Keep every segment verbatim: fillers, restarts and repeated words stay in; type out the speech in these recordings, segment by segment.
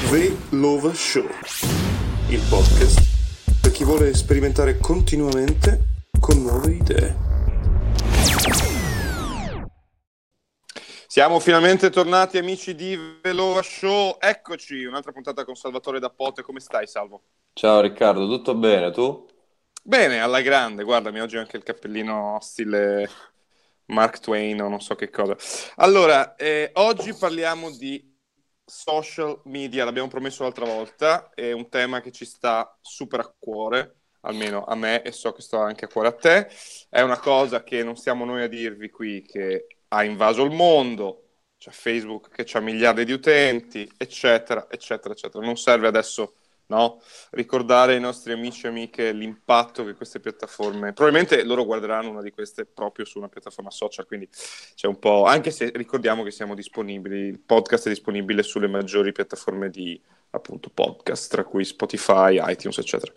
Velova Show, il podcast per chi vuole sperimentare continuamente con nuove idee. Siamo finalmente tornati, amici di Velova Show. Eccoci, un'altra puntata con Salvatore da Pote. Come stai, Salvo? Ciao Riccardo, tutto bene, tu? Bene, alla grande. Guardami, oggi ho anche il cappellino stile Mark Twain o non so che cosa. Allora, eh, oggi parliamo di social media. L'abbiamo promesso l'altra volta. È un tema che ci sta super a cuore, almeno a me, e so che sta anche a cuore a te. È una cosa che non siamo noi a dirvi qui, che ha invaso il mondo. C'è Facebook che ha miliardi di utenti, eccetera, eccetera, eccetera. Non serve adesso, no, ricordare ai nostri amici e amiche l'impatto che queste piattaforme, probabilmente loro guarderanno una di queste proprio su una piattaforma social, quindi c'è un po', anche se ricordiamo che siamo disponibili, il podcast è disponibile sulle maggiori piattaforme di appunto podcast, tra cui Spotify, iTunes, eccetera.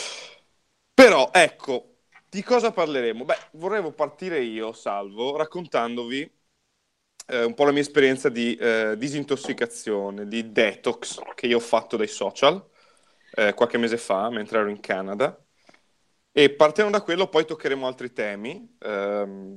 Però ecco, di cosa parleremo? Beh, vorrei partire io, Salvo, raccontandovi eh, un po' la mia esperienza di eh, disintossicazione, di detox che io ho fatto dai social eh, qualche mese fa, mentre ero in Canada. E partendo da quello poi toccheremo altri temi. Ehm,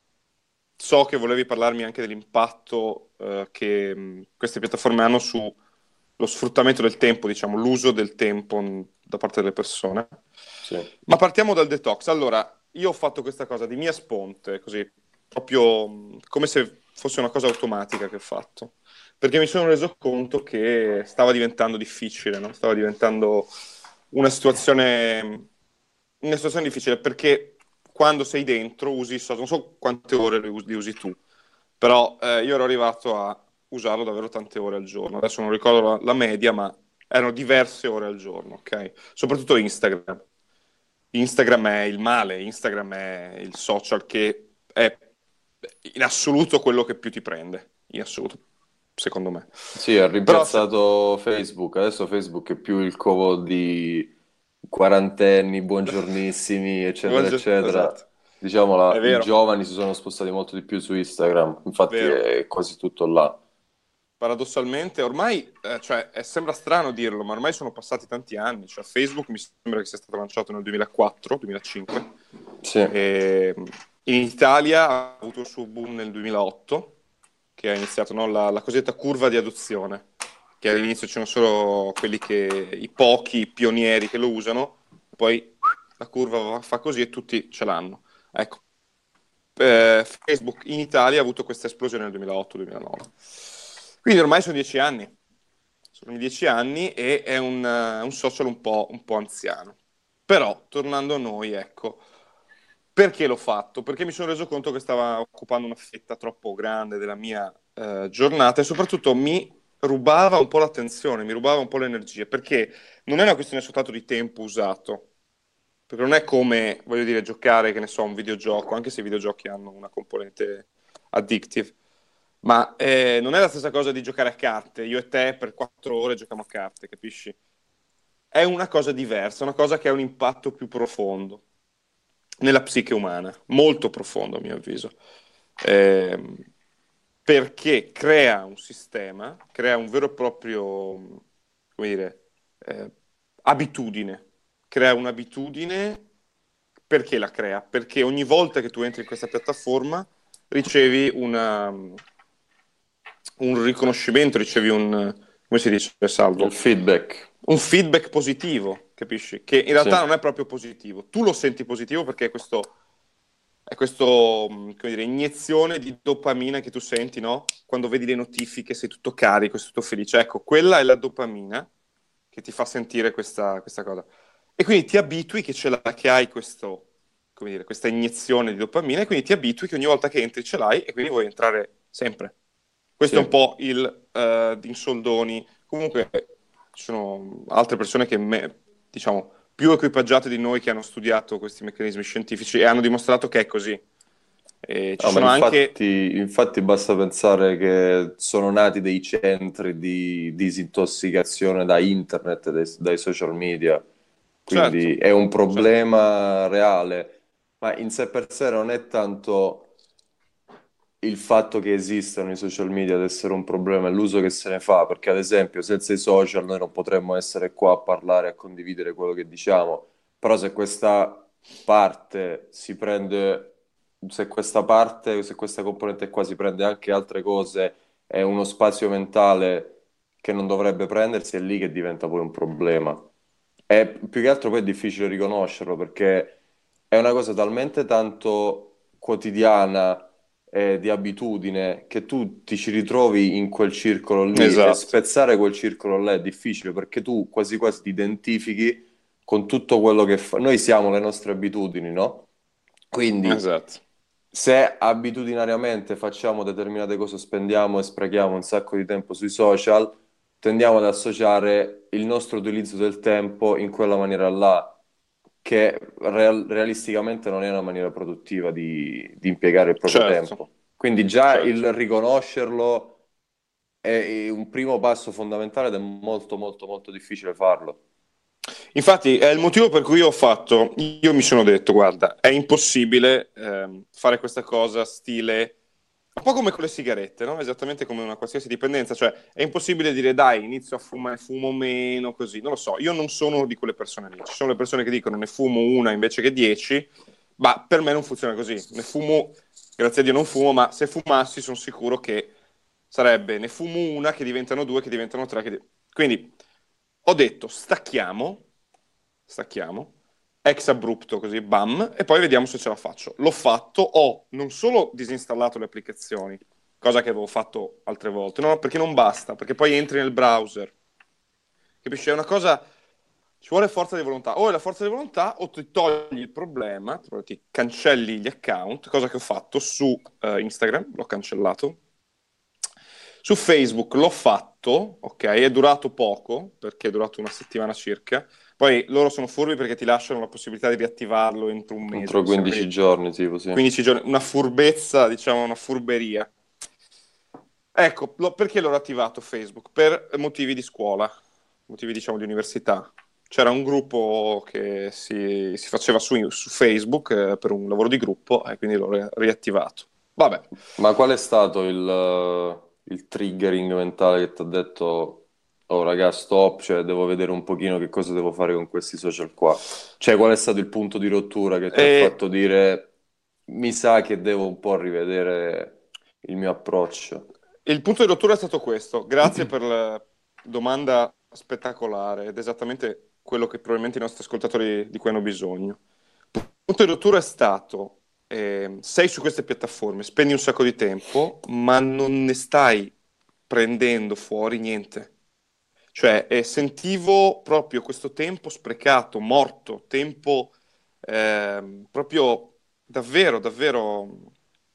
so che volevi parlarmi anche dell'impatto eh, che mh, queste piattaforme hanno sullo sfruttamento del tempo, diciamo, l'uso del tempo mh, da parte delle persone. Sì. Ma partiamo dal detox. Allora, io ho fatto questa cosa di mia sponte, così, proprio mh, come se fosse una cosa automatica che ho fatto. Perché mi sono reso conto che stava diventando difficile, no? Stava diventando una situazione, una situazione difficile, perché quando sei dentro usi, so- non so quante ore li usi, li usi tu, però eh, io ero arrivato a usarlo davvero tante ore al giorno. Adesso non ricordo la, la media, ma erano diverse ore al giorno, ok? Soprattutto Instagram. Instagram è il male, Instagram è il social che è in assoluto quello che più ti prende, in assoluto, secondo me. Sì, ha Però se- rimpiazzato Facebook, adesso Facebook è più il covo di quarantenni, buongiornissimi, eccetera, Buongiorno, esatto, eccetera. Diciamo, la- è i vero, giovani si sono spostati molto di più su Instagram, infatti vero. è quasi tutto là. Paradossalmente, ormai, eh, cioè, è- sembra strano dirlo, ma ormai sono passati tanti anni. Cioè, Facebook mi sembra che sia stato lanciato nel duemilaquattro duemilacinque. Sì, E in Italia ha avuto il suo boom nel duemilaotto, che ha iniziato, no, la, la cosiddetta curva di adozione, che all'inizio c'erano solo quelli che, i pochi i pionieri che lo usano, poi la curva va- fa così e tutti ce l'hanno. Ecco, eh, Facebook in Italia ha avuto questa esplosione nel duemilaotto duemilanove. Quindi ormai sono dieci anni, sono dieci anni e è un, eh, un social un po', un po' anziano. Però, tornando a noi, ecco, perché l'ho fatto? Perché mi sono reso conto che stava occupando una fetta troppo grande della mia eh, giornata e soprattutto mi rubava un po' l'attenzione, mi rubava un po' l'energia, perché non è una questione soltanto di tempo usato, perché non è come, voglio dire, giocare, che ne so, un videogioco, anche se i videogiochi hanno una componente addictive, ma eh, non è la stessa cosa di giocare a carte. Io e te per quattro ore giochiamo a carte, capisci? È una cosa diversa, una cosa che ha un impatto più profondo nella psiche umana, molto profondo a mio avviso. Ehm, perché crea un sistema, crea un vero e proprio, come dire, eh, abitudine. Crea un'abitudine. Perché la crea? Perché ogni volta che tu entri in questa piattaforma ricevi una, un riconoscimento, ricevi un, come si dice, il Salvo? feedback, Un feedback positivo, capisci? Che in realtà sì. non è proprio positivo. Tu lo senti positivo perché è questo, è questo, mh, come dire, iniezione di dopamina che tu senti, no? Quando vedi le notifiche, sei tutto carico, sei tutto felice. Ecco, quella è la dopamina che ti fa sentire questa, questa cosa. E quindi ti abitui che, ce l'hai, che hai questo, come dire, questa iniezione di dopamina e quindi ti abitui che ogni volta che entri ce l'hai e quindi vuoi entrare sempre. Questo è un Sì. po' il uh, in soldoni. Comunque ci sono altre persone che, me, diciamo, più equipaggiate di noi che hanno studiato questi meccanismi scientifici e hanno dimostrato che è così. E ci No, ma sono anche... infatti, infatti basta pensare che sono nati dei centri di disintossicazione da internet, dai, dai social media, quindi Certo, è un certo. problema reale, ma in sé per sé non è tanto il fatto che esistano i social media ad essere un problema è l'uso che se ne fa, perché ad esempio senza i social noi non potremmo essere qua a parlare, a condividere quello che diciamo, però se questa parte si prende, se questa parte, se questa componente qua si prende anche altre cose, è uno spazio mentale che non dovrebbe prendersi, è lì che diventa poi un problema. E più che altro poi è difficile riconoscerlo perché è una cosa talmente tanto quotidiana e di abitudine che tu ti ci ritrovi in quel circolo lì e Esatto, spezzare quel circolo là è difficile perché tu quasi quasi ti identifichi con tutto quello che fa. Noi siamo le nostre abitudini, no? Quindi esatto. se abitudinariamente facciamo determinate cose, spendiamo e sprechiamo un sacco di tempo sui social, tendiamo ad associare il nostro utilizzo del tempo in quella maniera là, che real- realisticamente non è una maniera produttiva di, di impiegare il proprio Certo, tempo. Quindi già certo. il riconoscerlo è un primo passo fondamentale ed è molto molto molto difficile farlo. Infatti è il motivo per cui ho fatto, io mi sono detto, guarda, è impossibile ehm, fare questa cosa stile, un po' come con le sigarette, no? Esattamente come una qualsiasi dipendenza, cioè è impossibile dire dai, inizio a fumare, fumo meno, così, non lo so, io non sono di quelle persone lì, ci sono le persone che dicono ne fumo una invece che dieci, ma per me non funziona così, ne fumo, grazie a Dio non fumo, ma se fumassi sono sicuro che sarebbe ne fumo una che diventano due, che diventano tre, che di- quindi ho detto stacchiamo, stacchiamo, ex abrupto così, bam, e poi vediamo se ce la faccio. L'ho fatto, ho non solo disinstallato le applicazioni, cosa che avevo fatto altre volte, no, perché non basta, perché poi entri nel browser, capisci? È una cosa, ci vuole forza di volontà, o è la forza di volontà o ti togli il problema, ti cancelli gli account, cosa che ho fatto su eh, Instagram, l'ho cancellato, su Facebook l'ho fatto, ok, è durato poco, perché è durato una settimana circa. Poi loro sono furbi perché ti lasciano la possibilità di riattivarlo entro un mese, Entro mi sembra. quindici Quindi giorni, tipo, sì. quindici giorni, una furbezza, diciamo, una furberia. Ecco, lo- perché l'ho attivato Facebook? Per motivi di scuola, motivi, diciamo, di università. C'era un gruppo che si, si faceva su, su Facebook eh, per un lavoro di gruppo e quindi l'ho ri- riattivato. Vabbè. Ma qual è stato il, eh, il triggering mentale che ti ha detto, oh raga, stop, cioè devo vedere un pochino che cosa devo fare con questi social qua? Cioè, qual è stato il punto di rottura che ti ha E fatto dire, mi sa che devo un po' rivedere il mio approccio? il punto di rottura è stato questo. Grazie per la domanda spettacolare ed esattamente quello che probabilmente i nostri ascoltatori di cui hanno bisogno. Il punto di rottura è stato, eh, sei su queste piattaforme, spendi un sacco di tempo, ma non ne stai prendendo fuori niente. Cioè, eh, sentivo proprio questo tempo sprecato, morto, tempo ehm, proprio davvero, davvero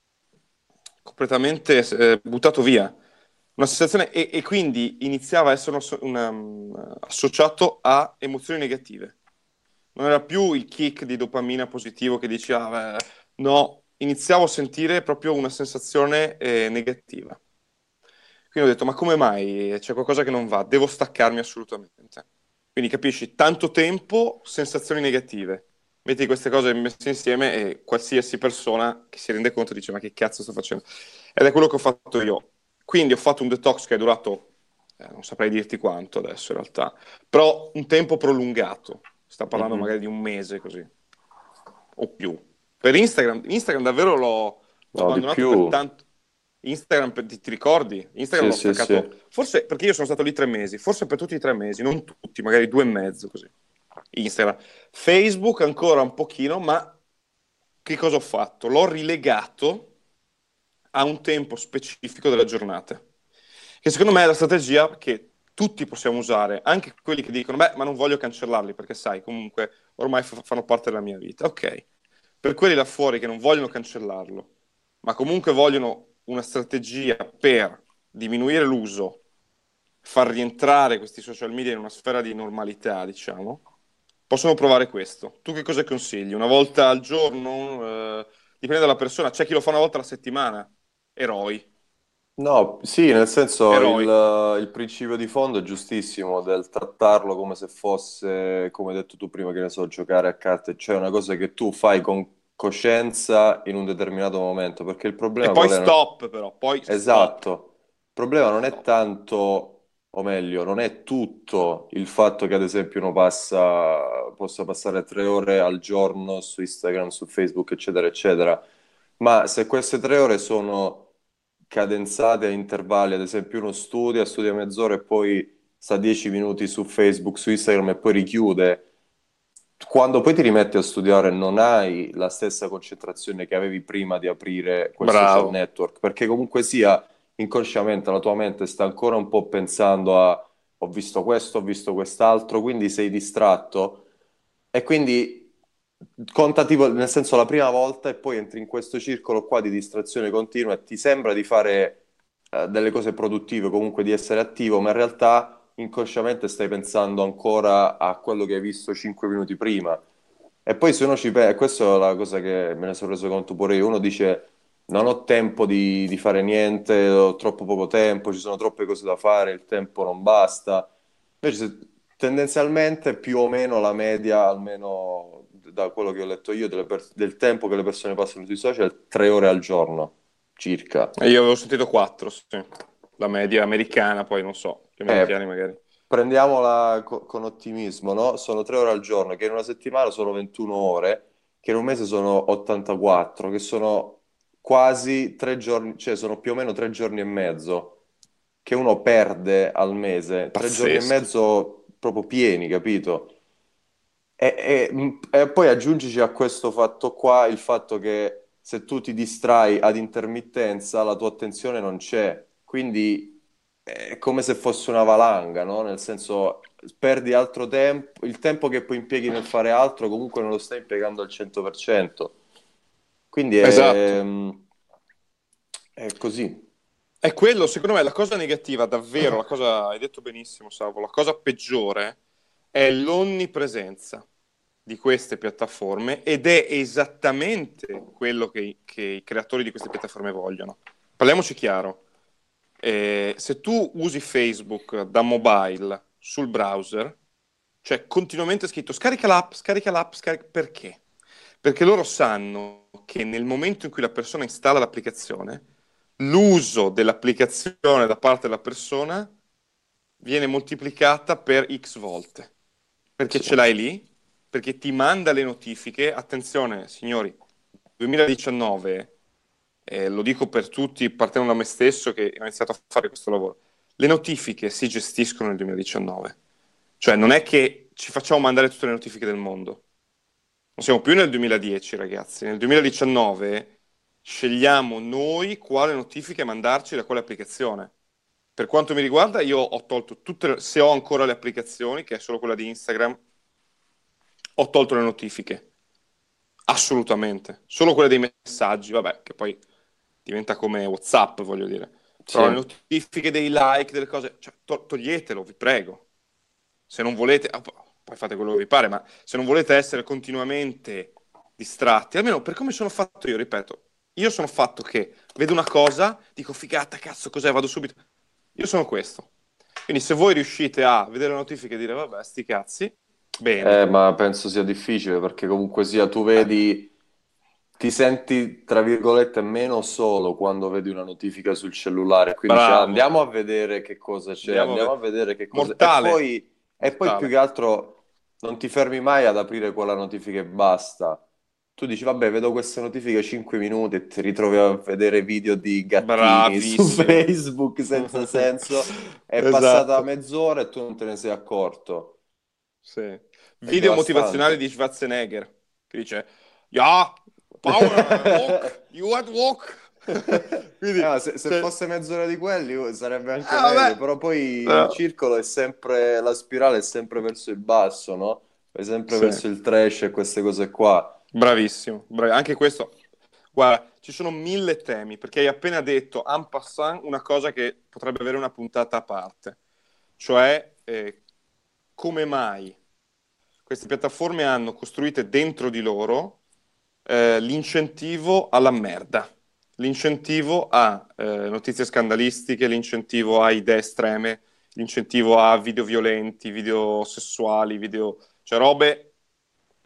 completamente eh, buttato via. Una sensazione, e, e quindi iniziava a essere una- una- associato a emozioni negative. Non era più il kick di dopamina positivo che dici, ah, beh, no, iniziavo a sentire proprio una sensazione eh, negativa. Quindi ho detto, ma come mai? C'è qualcosa che non va, devo staccarmi assolutamente. Quindi capisci, tanto tempo, sensazioni negative. Metti queste cose messe insieme e qualsiasi persona che si rende conto dice, ma che cazzo sto facendo? Ed è quello che ho fatto io. Quindi ho fatto un detox che è durato, eh, non saprei dirti quanto adesso in realtà, però un tempo prolungato. Sta parlando Mhm. magari di un mese così, o più. Per Instagram, Instagram davvero l'ho l'ho No, di abbandonato per più. tanto. Instagram, per- ti, ti ricordi? Instagram Sì, l'ho sì, sì. staccato, forse perché io sono stato lì tre mesi, forse per tutti i tre mesi, non tutti, magari due e mezzo così. Instagram. Facebook ancora un pochino, ma che cosa ho fatto? L'ho rilegato a un tempo specifico della giornata, che secondo me è la strategia che tutti possiamo usare, anche quelli che dicono, beh, ma non voglio cancellarli perché sai, comunque ormai fa- fanno parte della mia vita. Ok, per quelli là fuori che non vogliono cancellarlo, ma comunque vogliono una strategia per diminuire l'uso, far rientrare questi social media in una sfera di normalità, diciamo, possono provare questo. Tu che cosa consigli? Una volta al giorno? Eh, dipende dalla persona. C'è chi lo fa una volta alla settimana. Eroi. No, sì, nel senso il, Eroi. il principio di fondo è giustissimo del trattarlo come se fosse, come hai detto tu prima, che ne so, giocare a carte, cioè una cosa che tu fai con coscienza in un determinato momento, perché il E problema poi qual è? Non- stop, però, poi stop. Esatto, il problema non è Stop. tanto, o meglio, non è tutto il fatto che ad esempio uno passa, possa passare tre ore al giorno su Instagram, su Facebook, eccetera, eccetera, ma se queste tre ore sono cadenzate a intervalli, ad esempio uno studia, studia mezz'ora e poi sta dieci minuti su Facebook, su Instagram e poi richiude, quando poi ti rimetti a studiare non hai la stessa concentrazione che avevi prima di aprire quel social Bravo. network, perché comunque sia inconsciamente la tua mente sta ancora un po' pensando a ho visto questo, ho visto quest'altro, quindi sei distratto e quindi conta tipo nel senso la prima volta e poi entri in questo circolo qua di distrazione continua e ti sembra di fare eh, delle cose produttive, comunque di essere attivo, ma in realtà inconsciamente stai pensando ancora a quello che hai visto cinque minuti prima. E poi se uno ci pensa, questa è la cosa che me ne sono reso conto pure io, uno dice non ho tempo di, di fare niente, ho troppo poco tempo, ci sono troppe cose da fare, il tempo non basta. Invece se- tendenzialmente più o meno la media, almeno da quello che ho letto io, delle pers- del tempo che le persone passano sui social, è tre ore al giorno, circa. E io avevo sentito quattro, sì. La media americana, poi non so, gli Eh, americani magari. prendiamola co- con ottimismo, no? Sono tre ore al giorno, che in una settimana sono ventuno ore, che in un mese sono ottantaquattro, che sono quasi tre giorni, cioè sono più o meno tre giorni e mezzo che uno perde al mese, tre giorni e Pazzesco. mezzo proprio pieni, capito? E, e- e poi aggiungici a questo fatto qua il fatto che se tu ti distrai ad intermittenza, la tua attenzione non c'è. Quindi è come se fosse una valanga, no? Nel senso, perdi altro tempo, il tempo che poi impieghi nel fare altro comunque non lo stai impiegando al cento per cento. Quindi è, Esatto. è così. È quello, secondo me, la cosa negativa, davvero, la cosa, hai detto benissimo, Salvo, la cosa peggiore è l'onnipresenza di queste piattaforme ed è esattamente quello che, i che i creatori di queste piattaforme vogliono. Parliamoci chiaro, eh, se tu usi Facebook da mobile sul browser, cioè continuamente è scritto scarica l'app, scarica l'app, scarica... Perché? Perché loro sanno che nel momento in cui la persona installa l'applicazione, l'uso dell'applicazione da parte della persona viene moltiplicata per X volte. Perché Sì, ce l'hai lì, perché ti manda le notifiche. Attenzione, signori, duemiladiciannove, eh, lo dico per tutti, partendo da me stesso che ho iniziato a fare questo lavoro, le notifiche si gestiscono nel duemiladiciannove. Cioè non è che ci facciamo mandare tutte le notifiche del mondo. Non siamo più nel duemiladieci, ragazzi. Nel duemiladiciannove scegliamo noi quale notifiche mandarci da quale applicazione. Per quanto mi riguarda, io ho tolto tutte, le- se ho ancora le applicazioni, che è solo quella di Instagram, ho tolto le notifiche. Assolutamente. Solo quelle dei messaggi, vabbè, che poi diventa come WhatsApp, voglio dire. Però le sì. notifiche dei like, delle cose, cioè, to- toglietelo, vi prego. Se non volete, ah, poi fate quello che vi pare, ma se non volete essere continuamente distratti, almeno per come sono fatto io, ripeto, io sono fatto che vedo una cosa, dico figata, cazzo, cos'è, vado subito. Io sono questo. Quindi se voi riuscite a vedere le notifiche e dire vabbè, sti cazzi, Eh, bene. ma penso sia difficile perché comunque sia tu Eh, vedi, ti senti tra virgolette meno solo quando vedi una notifica sul cellulare, quindi dici "Ah, bravo. andiamo a vedere che cosa c'è, Andiamo a andiamo a vedere. vedere che cosa... E Mortale. poi, e poi più Mortale. che altro non ti fermi mai ad aprire quella notifica e basta. Tu dici vabbè, vedo queste notifiche cinque minuti e ti ritrovi a vedere video di gattini su Bravissimo. Facebook senza senso, è passata Esatto. mezz'ora e tu non te ne sei accorto. Sì. È Video motivazionali devastante. di Schwarzenegger che dice Ja, Power, walk, you at walk. Eh, Quindi, ma se, se cioè, fosse mezz'ora di quelli uh, sarebbe anche ah, meglio, vabbè. però poi il No. circolo è sempre, la spirale è sempre verso il basso, no? È sempre Sì, verso il trash e queste cose qua. bravissimo. Bravi- Anche questo, guarda, ci sono mille temi, perché hai appena detto en passant una cosa che potrebbe avere una puntata a parte, cioè eh, come mai queste piattaforme hanno costruite dentro di loro eh, l'incentivo alla merda, l'incentivo a eh, notizie scandalistiche, l'incentivo a idee estreme, l'incentivo a video violenti, video sessuali, video, cioè robe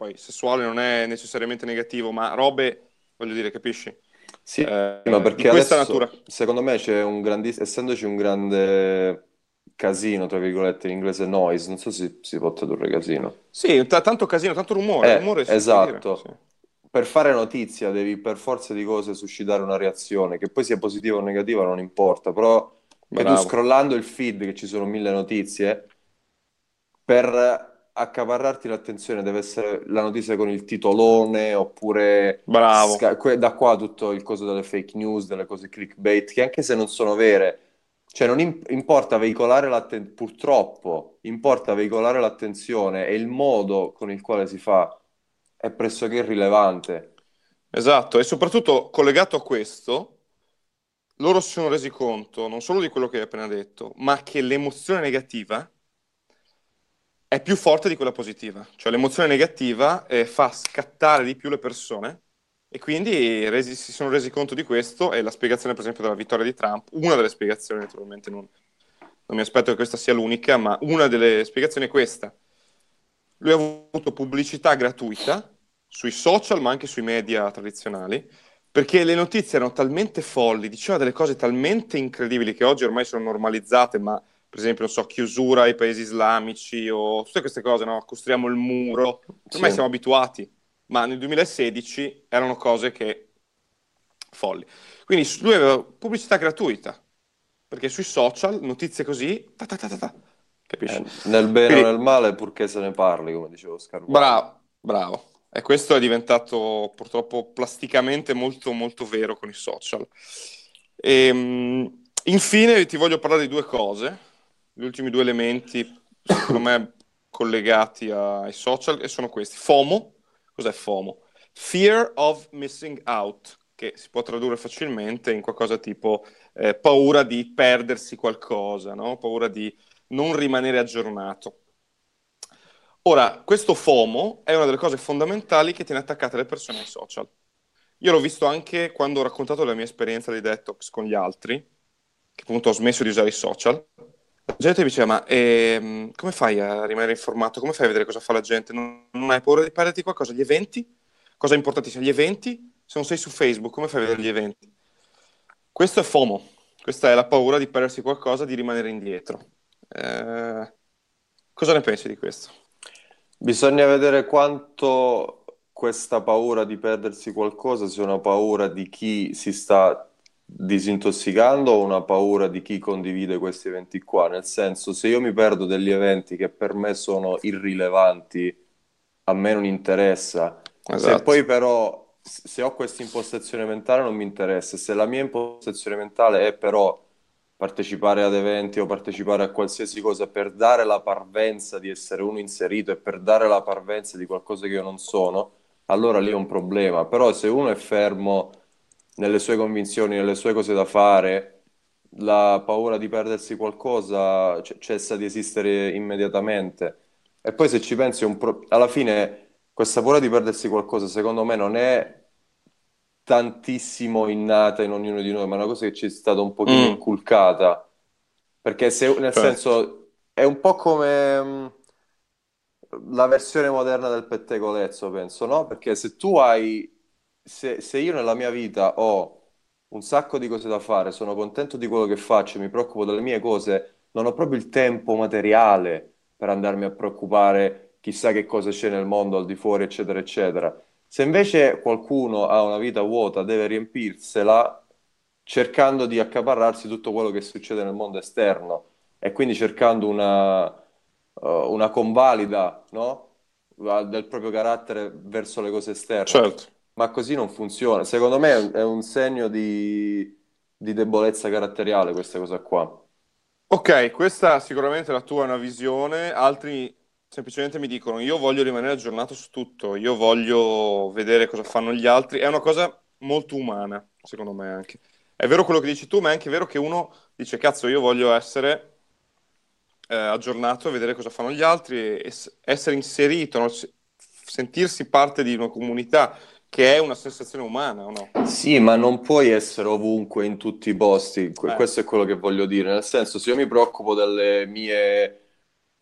poi sessuale non è necessariamente negativo, ma robe, voglio dire, capisci? Sì, Eh, ma di perché questa natura. adesso, secondo me, c'è un grandissimo, essendoci un grande casino, tra virgolette, in inglese noise, non so se si può tradurre casino. Sì, t- tanto casino, tanto rumore, Eh, rumore si può dire, sì. esatto. Per fare notizia devi per forza di cose suscitare una reazione, che poi sia positiva o negativa non importa, però che tu Bravo, scrollando il feed, che ci sono mille notizie, per accaparrarti l'attenzione deve essere la notizia con il titolone, oppure bravo. sca- que- da qua tutto il coso delle fake news, delle cose clickbait, che anche se non sono vere, cioè non im- importa veicolare l'attenzione, purtroppo importa veicolare l'attenzione e il modo con il quale si fa è pressoché irrilevante. Esatto, e soprattutto collegato a questo, loro si sono resi conto non solo di quello che hai appena detto, ma che l'emozione negativa è più forte di quella positiva. Cioè l'emozione negativa eh, fa scattare di più le persone e quindi resi- si sono resi conto di questo e la spiegazione, per esempio, della vittoria di Trump, una delle spiegazioni, naturalmente non, non mi aspetto che questa sia l'unica, ma una delle spiegazioni è questa. Lui ha avuto pubblicità gratuita sui social, ma anche sui media tradizionali, perché le notizie erano talmente folli, diceva delle cose talmente incredibili che oggi ormai sono normalizzate, ma per esempio, non so, chiusura ai paesi islamici o tutte queste cose, no? Costruiamo il muro, Sì. ormai siamo abituati, ma nel duemilasedici erano cose che folli. Quindi lui aveva pubblicità gratuita, perché sui social, notizie così, ta ta ta ta ta, capisci? Eh, nel bene o nel Quindi male, purché se ne parli, come dicevo Oscar Wilde. bravo, bravo. E questo è diventato purtroppo plasticamente molto, molto vero con i social. Ehm, infine ti voglio parlare di due cose, gli ultimi due elementi, secondo me, collegati ai social, e sono questi. FOMO, cos'è FOMO? Fear of missing out, che si può tradurre facilmente in qualcosa tipo eh, paura di perdersi qualcosa, no? Paura di non rimanere aggiornato. Ora, questo FOMO è una delle cose fondamentali che tiene attaccate le persone ai social. Io l'ho visto anche quando ho raccontato la mia esperienza di detox con gli altri, che appunto ho smesso di usare i social. La gente mi diceva, ma ehm, come fai a rimanere informato? Come fai a vedere cosa fa la gente? Non, non hai paura di perderti qualcosa? Gli eventi? Cosa importantissima? Gli eventi? Se non sei su Facebook, come fai a vedere gli eventi? Questo è FOMO. Questa è la paura di perdersi qualcosa, di rimanere indietro. Eh, cosa ne pensi di questo? Bisogna vedere quanto questa paura di perdersi qualcosa sia una paura di chi si sta disintossicando o una paura di chi condivide questi eventi qua. Nel senso, se io mi perdo degli eventi che per me sono irrilevanti, a me non interessa. Se Esatto. poi però, se ho questa impostazione mentale non mi interessa. Se la mia impostazione mentale è però partecipare ad eventi o partecipare a qualsiasi cosa per dare la parvenza di essere uno inserito e per dare la parvenza di qualcosa che io non sono, allora lì è un problema. Però se uno è fermo nelle sue convinzioni, nelle sue cose da fare, la paura di perdersi qualcosa c- cessa di esistere immediatamente. E poi se ci pensi, è un pro- alla fine questa paura di perdersi qualcosa, secondo me, non è tantissimo innata in ognuno di noi, ma è una cosa che ci è stata un pochino Mm, inculcata. Perché se, nel certo. senso, è un po' come mh, la versione moderna del pettegolezzo, penso, no? Perché se tu hai, se, se io nella mia vita ho un sacco di cose da fare, sono contento di quello che faccio, mi preoccupo delle mie cose, non ho proprio il tempo materiale per andarmi a preoccupare chissà che cosa c'è nel mondo al di fuori, eccetera, eccetera. Se invece qualcuno ha una vita vuota, deve riempirsela cercando di accaparrarsi tutto quello che succede nel mondo esterno e quindi cercando una, eh, una convalida, no? Del proprio carattere verso le cose esterne. Certo. Ma così non funziona. Secondo me è un, è un segno di, di debolezza caratteriale questa cosa qua. Ok, questa sicuramente la tua è una visione, altri semplicemente mi dicono io voglio rimanere aggiornato su tutto, io voglio vedere cosa fanno gli altri, è una cosa molto umana, secondo me anche. È vero quello che dici tu, ma è anche vero che uno dice cazzo, io voglio essere eh, aggiornato e vedere cosa fanno gli altri e, e s- essere inserito, no? S- sentirsi parte di una comunità che è una sensazione umana, o no? Sì, ma non puoi essere ovunque in tutti i posti. Que- Eh, Questo è quello che voglio dire. Nel senso, se io mi preoccupo delle mie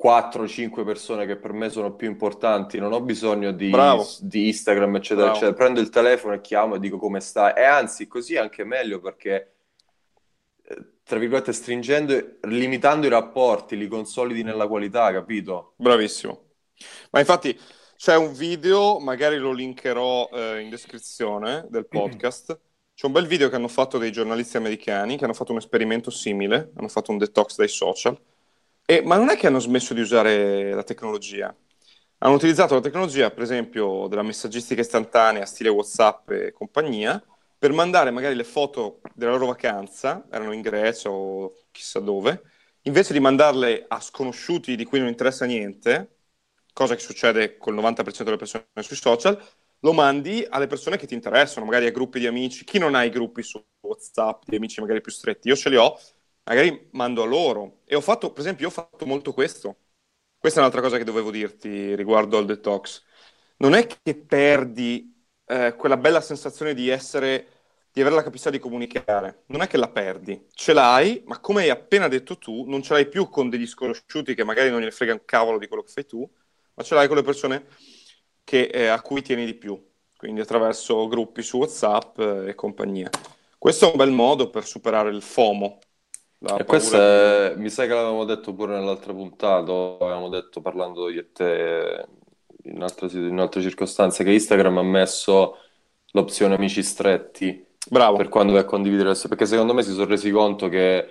quattro cinque persone che per me sono più importanti, non ho bisogno di, Bravo, di Instagram, eccetera, bravo. eccetera. Prendo il telefono e chiamo e dico come stai. E anzi, così è anche meglio perché, eh, tra virgolette, stringendo, e- limitando i rapporti, li consolidi nella qualità, capito? Bravissimo. Ma infatti c'è un video, magari lo linkerò eh, in descrizione del podcast. C'è un bel video che hanno fatto dei giornalisti americani che hanno fatto un esperimento simile, hanno fatto un detox dai social. E- ma non è che hanno smesso di usare la tecnologia. Hanno utilizzato la tecnologia, per esempio, della messaggistica istantanea, stile WhatsApp e compagnia, per mandare magari le foto della loro vacanza, erano in Grecia o chissà dove, invece di mandarle a sconosciuti di cui non interessa niente, cosa che succede col novanta per cento delle persone sui social, lo mandi alle persone che ti interessano, magari a gruppi di amici. Chi non ha i gruppi su WhatsApp di amici magari più stretti? Io ce li ho, magari mando a loro. E ho fatto, per esempio, io ho fatto molto questo. Questa è un'altra cosa che dovevo dirti riguardo al detox. Non è che perdi eh, quella bella sensazione di essere, di avere la capacità di comunicare. Non è che la perdi, ce l'hai, ma come hai appena detto tu, non ce l'hai più con degli sconosciuti che magari non gliene frega un cavolo di quello che fai tu, ma ce l'hai con le persone che, eh, a cui tieni di più, quindi attraverso gruppi su WhatsApp eh, e compagnia. Questo è un bel modo per superare il FOMO, la E questo paura di... è- mi sa che l'avevamo detto pure nell'altra puntata, avevamo detto parlando io e te in altre, in altre circostanze, che Instagram ha messo l'opzione amici stretti per Bravo, quando vai a condividere, perché secondo me si sono resi conto che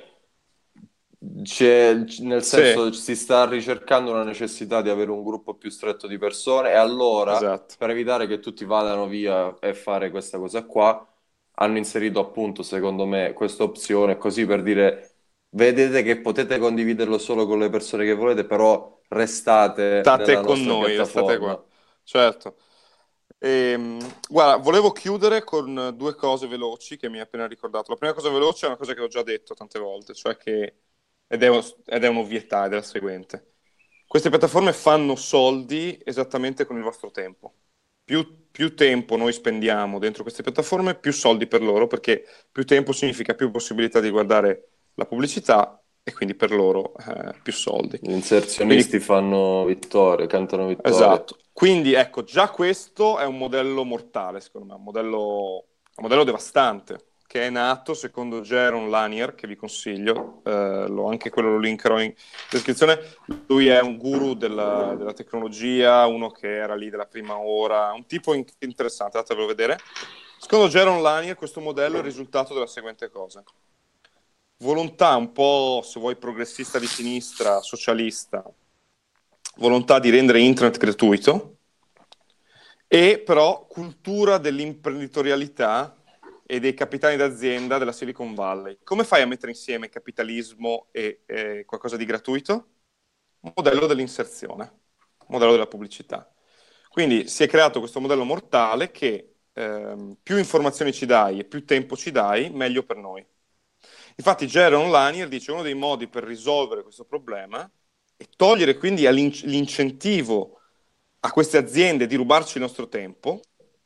c'è, nel sì, senso si sta ricercando una necessità di avere un gruppo più stretto di persone e allora, esatto. per evitare che tutti vadano via e fare questa cosa qua, hanno inserito appunto, secondo me, questa opzione così per dire, vedete che potete condividerlo solo con le persone che volete, però restate State nella con nostra noi, restate piattaforma. qua. Certo. Ehm, guarda, volevo chiudere con due cose veloci che mi hai appena ricordato. La prima cosa veloce è una cosa che ho già detto tante volte, cioè che, ed è, ed è un'ovvietà, ed è la seguente. Queste piattaforme fanno soldi esattamente con il vostro tempo. Più, più tempo noi spendiamo dentro queste piattaforme, più soldi per loro, perché più tempo significa più possibilità di guardare la pubblicità e quindi per loro eh, più soldi. Gli inserzionisti Quindi fanno vittorie, cantano vittorie. esatto. Quindi ecco, già questo è un modello mortale, secondo me, un modello, un modello devastante, che è nato secondo Jaron Lanier, che vi consiglio, eh, lo- anche quello lo linkerò in descrizione. Lui è un guru della, della tecnologia, uno che era lì della prima ora, un tipo in- interessante, andatevelo a vedere. Secondo Jaron Lanier questo modello è il risultato della seguente cosa. Volontà un po', se vuoi, progressista di sinistra, socialista, volontà di rendere internet gratuito e però cultura dell'imprenditorialità e dei capitani d'azienda della Silicon Valley. Come fai a mettere insieme capitalismo e eh, qualcosa di gratuito? Un modello dell'inserzione, un modello della pubblicità. Quindi si è creato questo modello mortale che ehm, più informazioni ci dai e più tempo ci dai, meglio per noi. Infatti Jaron Lanier dice uno dei modi per risolvere questo problema è togliere quindi l'incentivo a queste aziende di rubarci il nostro tempo.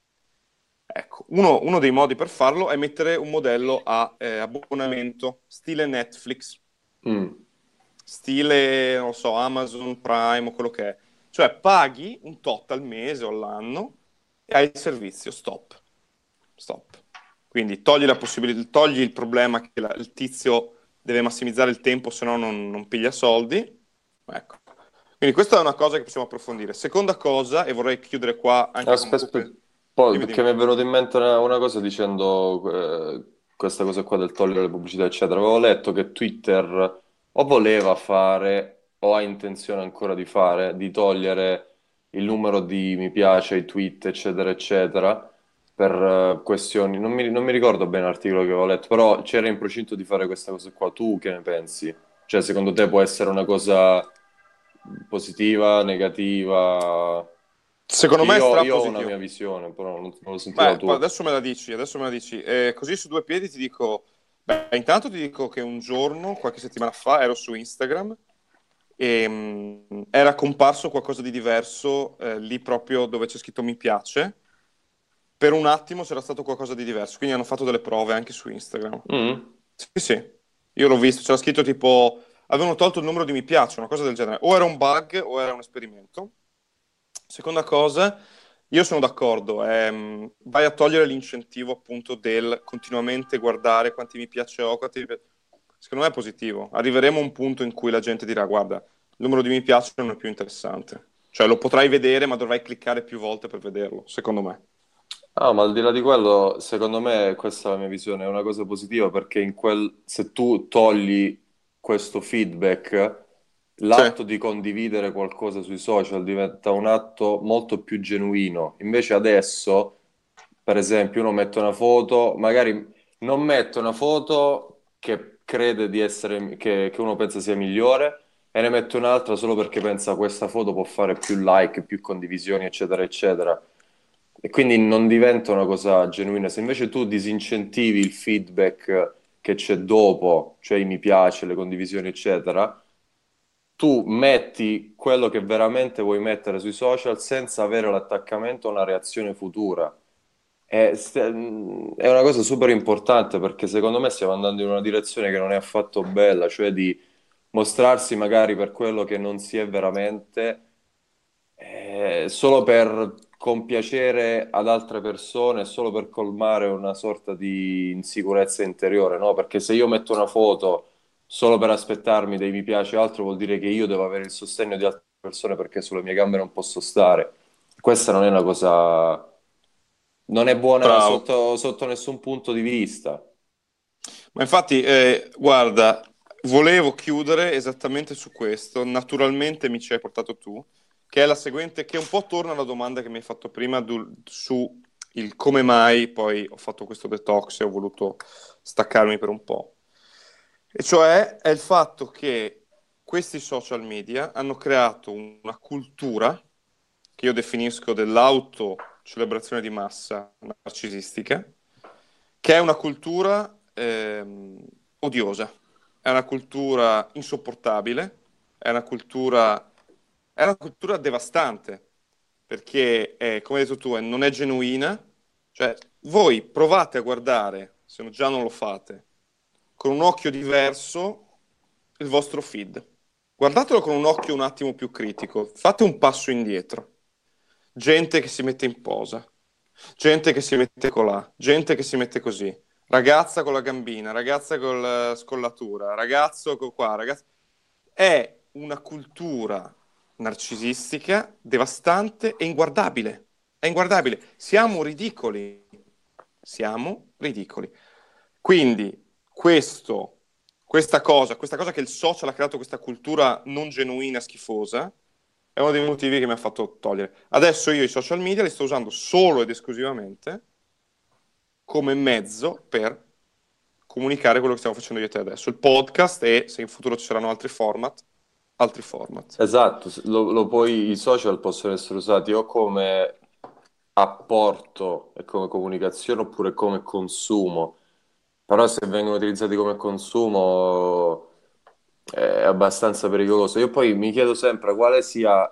Ecco, uno, uno dei modi per farlo è mettere un modello a eh, abbonamento, stile Netflix, Mm. stile, non so, Amazon Prime o quello che è. Cioè paghi un tot al mese o all'anno e hai il servizio, stop. Stop. Quindi togli la possibilità, togli il problema che la- il tizio deve massimizzare il tempo, se no non, non piglia soldi. Ecco. Quindi questa è una cosa che possiamo approfondire. Seconda cosa, e vorrei chiudere qua anche con... Aspetta, aspetta. Poi, Dimmi, perché dimmi. mi è venuta in mente una, una cosa dicendo eh, questa cosa qua del togliere le pubblicità, eccetera. Avevo letto che Twitter o voleva fare o ha intenzione ancora di fare, di togliere il numero di mi piace ai tweet, eccetera, eccetera, per eh, questioni. Non mi, non mi ricordo bene l'articolo che avevo letto, però c'era in procinto di fare questa cosa qua. Tu che ne pensi? Cioè, secondo te può essere una cosa positiva, negativa? Secondo Che me è io, io ho una mia strapositivo. visione, però non, non lo sentito la Beh, poi tua. adesso me la dici, adesso me la dici. Eh, così su due piedi ti dico... Beh, intanto ti dico che un giorno, qualche settimana fa, ero su Instagram e mh, era comparso qualcosa di diverso eh, lì proprio dove c'è scritto mi piace. Per un attimo c'era stato qualcosa di diverso, quindi hanno fatto delle prove anche su Instagram. Mm. Sì, sì, io l'ho visto, c'era scritto tipo avevano tolto il numero di mi piace, una cosa del genere. O era un bug o era un esperimento. Seconda cosa, io sono d'accordo, ehm, vai a togliere l'incentivo appunto del continuamente guardare quanti mi piace ho, quanti mi pi- secondo me è positivo. Arriveremo a un punto in cui la gente dirà, guarda, il numero di mi piace non è più interessante. Cioè lo potrai vedere, ma dovrai cliccare più volte per vederlo, secondo me. Ah, ma al di là di quello, secondo me, questa è la mia visione, è una cosa positiva perché in quel, se tu togli questo feedback, Sì, l'atto di condividere qualcosa sui social diventa un atto molto più genuino. Invece adesso, per esempio, uno mette una foto, magari non mette una foto che crede di essere, che, che uno pensa sia migliore e ne mette un'altra solo perché pensa questa foto può fare più like, più condivisioni, eccetera, eccetera. E quindi non diventa una cosa genuina. Se invece tu disincentivi il feedback che c'è dopo, cioè i mi piace, le condivisioni, eccetera, tu metti quello che veramente vuoi mettere sui social senza avere l'attaccamento a una reazione futura. E st- è una cosa super importante perché secondo me stiamo andando in una direzione che non è affatto bella, cioè di mostrarsi magari per quello che non si è veramente, eh, solo per compiacere ad altre persone, solo per colmare una sorta di insicurezza interiore, no? Perché se io metto una foto solo per aspettarmi dei mi piace o altro, vuol dire che io devo avere il sostegno di altre persone perché sulle mie gambe non posso stare. Questa non è una cosa, non è buona bravo. sotto, sotto nessun punto di vista. Ma infatti, eh, guarda, volevo chiudere esattamente su questo. Naturalmente mi ci hai portato tu, che è la seguente, che un po' torna alla domanda che mi hai fatto prima du- su il come mai poi ho fatto questo detox e ho voluto staccarmi per un po'. E cioè è il fatto che questi social media hanno creato una cultura che io definisco dell'autocelebrazione di massa narcisistica, che è una cultura ehm, odiosa, è una cultura insopportabile, è una cultura, è una cultura devastante, perché, è, come hai detto tu, è- non è genuina. Cioè, voi provate a guardare, se no- già non lo fate, con un occhio diverso il vostro feed. Guardatelo con un occhio un attimo più critico, fate un passo indietro. Gente che si mette in posa, gente che si mette colà, gente che si mette così. Ragazza con la gambina, ragazza con la scollatura, ragazzo con qua, ragazzo. È una cultura narcisistica, devastante e inguardabile. È inguardabile. Siamo ridicoli. Siamo ridicoli. Quindi questo, questa cosa, questa cosa che il social ha creato, questa cultura non genuina, schifosa, è uno dei motivi che mi ha fatto togliere. Adesso io i social media li sto usando solo ed esclusivamente come mezzo per comunicare quello che stiamo facendo io e te adesso. Il podcast e se in futuro ci saranno altri format, altri format. Esatto, s- lo, lo puoi- i social possono essere usati o come apporto e come comunicazione oppure come consumo, però se vengono utilizzati come consumo è abbastanza pericoloso. Io poi mi chiedo sempre quale sia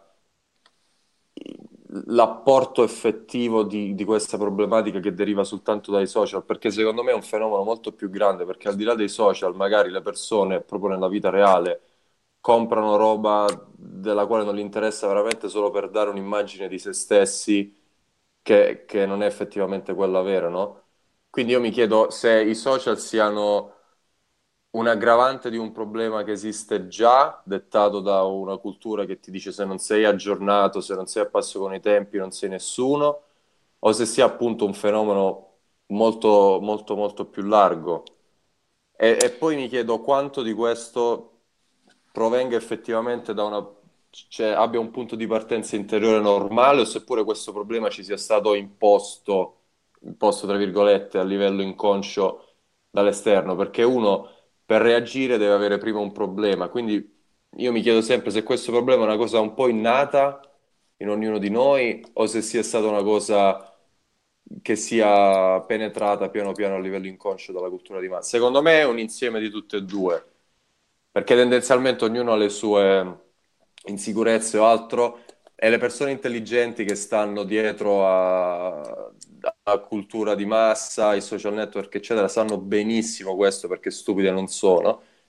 l'apporto effettivo di, di questa problematica che deriva soltanto dai social, perché secondo me è un fenomeno molto più grande, perché al di là dei social, magari le persone proprio nella vita reale comprano roba della quale non gli interessa veramente solo per dare un'immagine di se stessi che, che non è effettivamente quella vera, no? Quindi io mi chiedo se i social siano un aggravante di un problema che esiste già, dettato da una cultura che ti dice se non sei aggiornato, se non sei a passo con i tempi, non sei nessuno, o se sia appunto un fenomeno molto, molto, molto più largo. E, e poi mi chiedo quanto di questo provenga effettivamente da una, cioè abbia un punto di partenza interiore normale o seppure questo problema ci sia stato imposto, imposto tra virgolette, a livello inconscio dall'esterno, perché uno per reagire deve avere prima un problema, quindi io mi chiedo sempre se questo problema è una cosa un po' innata in ognuno di noi o se sia stata una cosa che sia penetrata piano piano a livello inconscio dalla cultura di massa. Secondo me è un insieme di tutte e due, perché tendenzialmente ognuno ha le sue insicurezze o altro e le persone intelligenti che stanno dietro a, a cultura di massa, i social network, eccetera, sanno benissimo questo perché stupide non sono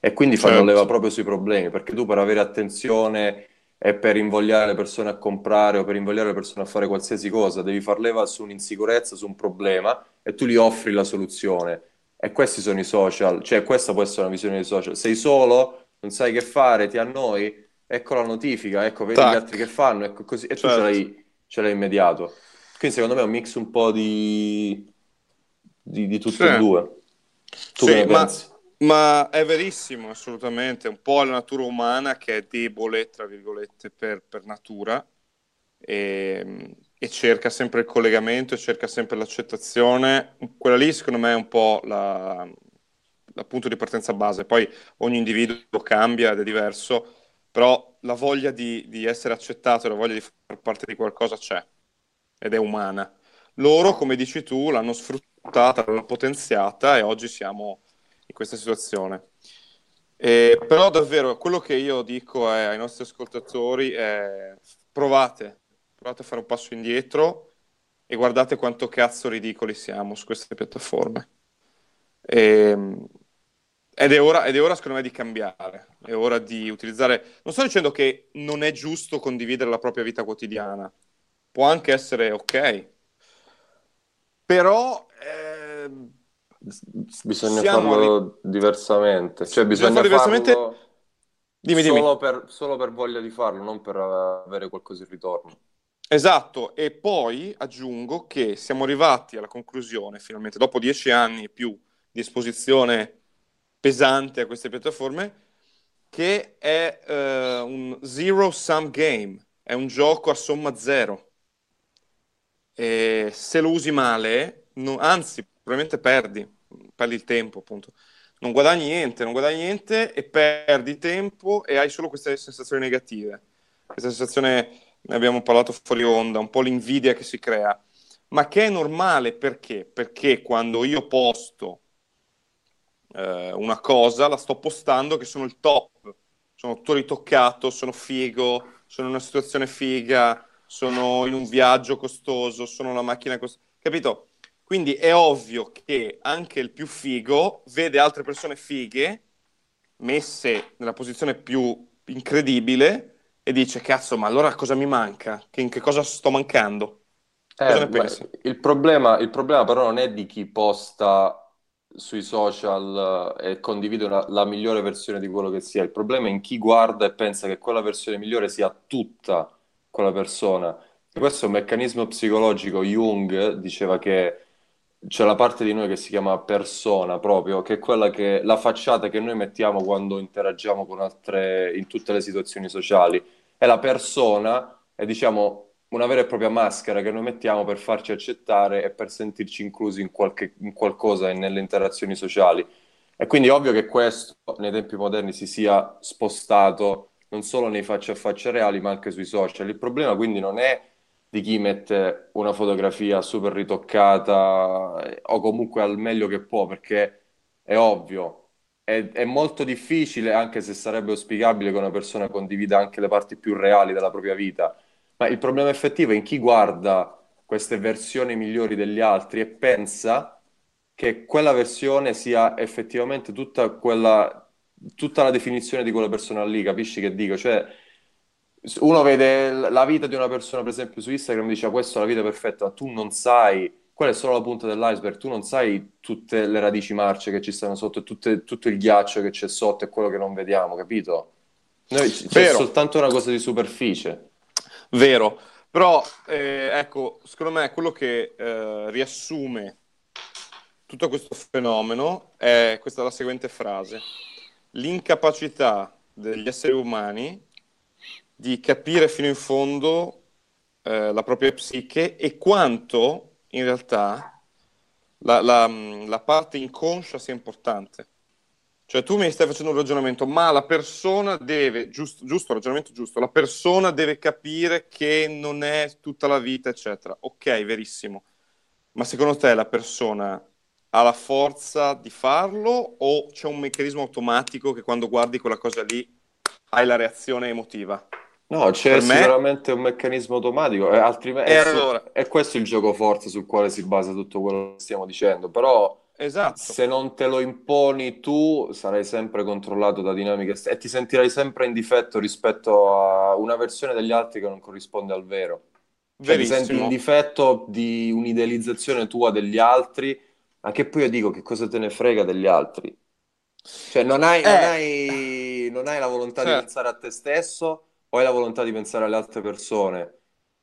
e quindi fanno leva certo, proprio sui problemi, perché tu per avere attenzione e per invogliare le persone a comprare o per invogliare le persone a fare qualsiasi cosa, devi far leva su un'insicurezza, su un problema e tu gli offri la soluzione. E questi sono i social, cioè questa può essere una visione dei social. Sei solo, non sai che fare, ti annoi, ecco la notifica, ecco, vedi gli altri che tac, fanno, ecco così, e tu ce certo, l'hai ce l'hai immediato. Quindi secondo me è un mix un po' di, di, di tutte sì. e due. Tu che Sì, ne ma, pensi? ma è verissimo, assolutamente. Un po' la natura umana che è debole, tra virgolette, per, per natura e, e cerca sempre il collegamento e cerca sempre l'accettazione. Quella lì, secondo me, è un po' la, la punto di partenza base. Poi ogni individuo cambia ed è diverso, però la voglia di, di essere accettato e la voglia di far parte di qualcosa c'è ed è umana. Loro, come dici tu, l'hanno sfruttata, l'hanno potenziata e oggi siamo in questa situazione. E, però davvero quello che io dico è, ai nostri ascoltatori è provate, provate a fare un passo indietro e guardate quanto cazzo ridicoli siamo su queste piattaforme. E, ed è ora, ed è ora, secondo me, di cambiare, è ora di utilizzare... Non sto dicendo che non è giusto condividere la propria vita quotidiana, può anche essere ok, però ehm, Bisogna siamo arri- farlo diversamente, cioè bisogna bisogna fare diversamente. farlo Dimmi, solo dimmi. per, solo per voglia di farlo, non per avere qualcosa in ritorno. Esatto, e poi aggiungo che siamo arrivati alla conclusione, finalmente, dopo dieci anni e più di esposizione pesante a queste piattaforme, che è eh, un zero sum game, è un gioco a somma zero. E se lo usi male, no- anzi, probabilmente perdi, perdi il tempo, appunto. Non guadagni niente, non guadagni niente e perdi tempo e hai solo queste sensazioni negative. Questa sensazione, ne abbiamo parlato fuori onda, un po' l'invidia che si crea, ma che è normale perché? Perché quando io posto eh, una cosa, la sto postando che sono il top, sono tutto ritoccato, sono figo, sono in una situazione figa, sono in un viaggio costoso, sono una macchina costosa, capito? Quindi è ovvio che anche il più figo vede altre persone fighe messe nella posizione più incredibile e dice, cazzo, ma allora cosa mi manca? Che- in che cosa sto mancando? Cosa Eh, ne ma pensi? il problema, il problema però non è di chi posta sui social eh, e condivide una- la migliore versione di quello che sia, il problema è in chi guarda e pensa che quella versione migliore sia tutta quella persona. Questo è un meccanismo psicologico. Jung diceva che c'è la parte di noi che si chiama persona proprio, che è quella che la facciata che noi mettiamo quando interagiamo con altre in tutte le situazioni sociali. E la persona è, diciamo, una vera e propria maschera che noi mettiamo per farci accettare e per sentirci inclusi in qualche, in qualcosa e nelle interazioni sociali. E quindi è ovvio che questo nei tempi moderni si sia spostato non solo nei faccia a faccia reali, ma anche sui social. Il problema quindi non è di chi mette una fotografia super ritoccata eh, o comunque al meglio che può, perché è ovvio, è, è molto difficile, anche se sarebbe auspicabile che una persona condivida anche le parti più reali della propria vita. Ma il problema effettivo è in chi guarda queste versioni migliori degli altri e pensa che quella versione sia effettivamente tutta quella, tutta la definizione di quella persona lì, capisci che dico? Cioè, uno vede l- la vita di una persona, per esempio, su Instagram e dice: "Ah, questa è la vita perfetta", ma tu non sai, quella è solo la punta dell'iceberg, tu non sai tutte le radici marce che ci stanno sotto e tutte- tutto il ghiaccio che c'è sotto e quello che non vediamo, capito? Noi, c- c'è Vero, soltanto una cosa di superficie. vero, però eh, ecco, secondo me quello che eh, riassume tutto questo fenomeno è questa la seguente frase: l'incapacità degli esseri umani di capire fino in fondo eh, la propria psiche e quanto in realtà la, la- la parte inconscia sia importante. Cioè tu mi stai facendo un ragionamento, ma la persona deve, giusto, giusto, ragionamento giusto, la persona deve capire che non è tutta la vita, eccetera. Ok, verissimo. Ma secondo te la persona ha la forza di farlo o c'è un meccanismo automatico che quando guardi quella cosa lì hai la reazione emotiva? No, c'è Per me, sicuramente un meccanismo automatico, e e altrimenti, è, su- allora, è questo il gioco forte sul quale si basa tutto quello che stiamo dicendo, però Esatto. se non te lo imponi tu, sarai sempre controllato da dinamiche est- e ti sentirai sempre in difetto rispetto a una versione degli altri che non corrisponde al vero. Cioè, ti senti in Verissimo. difetto di un'idealizzazione tua degli altri, anche poi io dico che cosa te ne frega degli altri. Cioè, non hai, non Eh, hai, non hai la volontà di certo. pensare a te stesso o hai la volontà di pensare alle altre persone?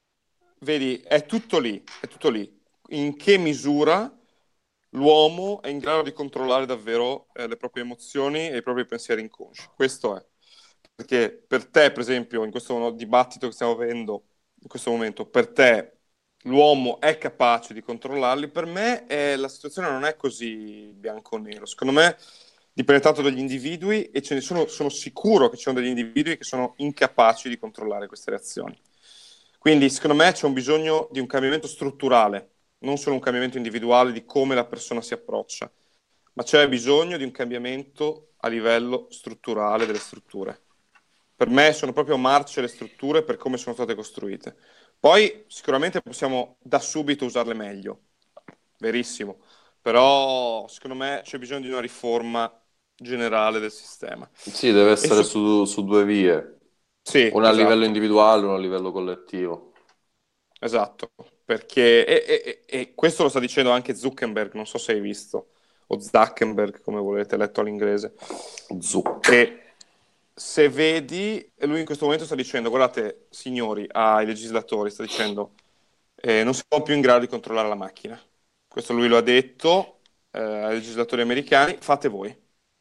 Vedi, è tutto lì, è tutto lì. In che misura l'uomo è in grado di controllare davvero eh, le proprie emozioni e i propri pensieri inconsci? Questo è. Perché per te, per esempio, in questo dibattito che stiamo avendo, in questo momento, per te l'uomo è capace di controllarli, per me eh, la situazione non è così bianco o nero. Secondo me dipende tanto dagli individui e ce ne sono, sono sicuro che ci sono degli individui che sono incapaci di controllare queste reazioni. Quindi, secondo me, c'è un bisogno di un cambiamento strutturale, non solo un cambiamento individuale di come la persona si approccia, ma c'è bisogno di un cambiamento a livello strutturale delle strutture. Per me sono proprio marce le strutture per come sono state costruite. Poi sicuramente possiamo da subito usarle meglio, verissimo, però secondo me c'è bisogno di una riforma generale del sistema. Sì, deve E essere su... su, su due vie, Sì, una a livello esatto. individuale e una a livello collettivo. Esatto, perché e, e- e questo lo sta dicendo anche Zuckerberg, non so se hai visto, o Zuckerberg, come volete, letto all'inglese. Zuc. E se vedi, lui in questo momento sta dicendo, guardate, signori, ai legislatori, sta dicendo, eh, non siamo più in grado di controllare la macchina. Questo lui lo ha detto eh, ai legislatori americani, fate voi.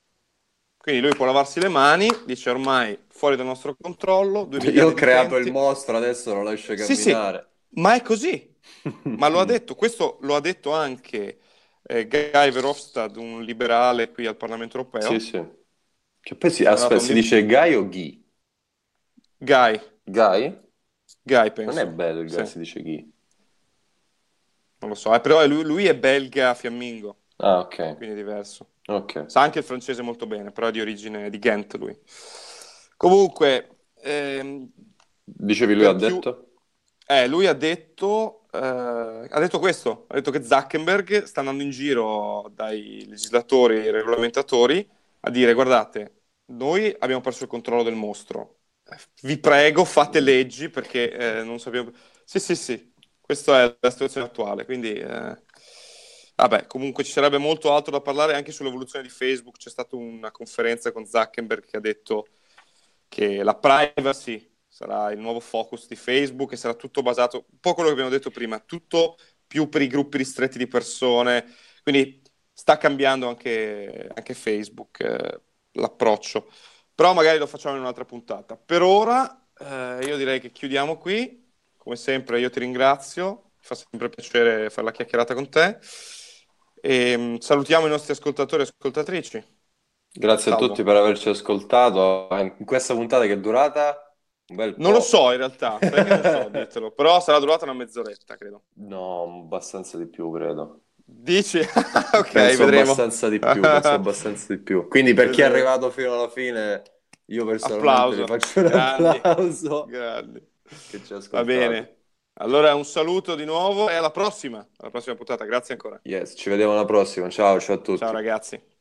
Quindi lui può lavarsi le mani, dice ormai fuori dal nostro controllo, due Io miliardi ho di creato il utenti. mostro, adesso lo lascio Sì, sì, camminare. ma è così. Ma lo ha detto, questo lo ha detto anche eh, Guy Verhofstadt, un liberale qui al Parlamento Sì, europeo. sì. Che poi si, È andato aspetta, a un si di- dice Guy o Ghi? Guy, Guy? Guy Non è penso. bello il Sì, Guy, si dice Ghi. non lo so. Eh, però lui, lui è belga fiammingo, Ah, ok. quindi è diverso. Ok. Sa anche il francese molto bene, però è di origine di Ghent lui. Comunque, ehm, Dicevi lui ha per chiudere... detto? Eh, lui ha detto, eh, ha detto questo, ha detto che Zuckerberg sta andando in giro dai legislatori e regolamentatori a dire, guardate, noi abbiamo perso il controllo del mostro, vi prego fate leggi perché eh, non sappiamo... Sì, sì, sì, questa è la situazione attuale, quindi... eh, vabbè, comunque ci sarebbe molto altro da parlare anche sull'evoluzione di Facebook. C'è stata una conferenza con Zuckerberg che ha detto che la privacy sarà il nuovo focus di Facebook e sarà tutto basato, un po' quello che abbiamo detto prima, tutto più per i gruppi ristretti di persone. Quindi sta cambiando anche, anche Facebook, eh, l'approccio. Però magari lo facciamo in un'altra puntata. Per ora, eh, io direi che chiudiamo qui. Come sempre, io ti ringrazio, mi fa sempre piacere fare la chiacchierata con te. E mm, salutiamo i nostri ascoltatori e ascoltatrici. Grazie a tutti Salvo. per averci ascoltato. In questa puntata che è durata un bel Non lo po'. so in realtà, sai che non so dirtelo, però sarà durata una mezz'oretta, credo. No, abbastanza di più, credo. Dici? Ok, Penso vedremo. abbastanza di più, penso abbastanza di più. Quindi per chi è Vedremo. arrivato fino alla fine, io personalmente vi Applauso. faccio un Grandi, applauso grandi. che ci ha Va ascoltato. bene. Allora un saluto di nuovo e alla prossima, alla prossima puntata. Grazie ancora. Yes, ci vediamo alla prossima. Ciao, ciao a Ciao tutti. ragazzi.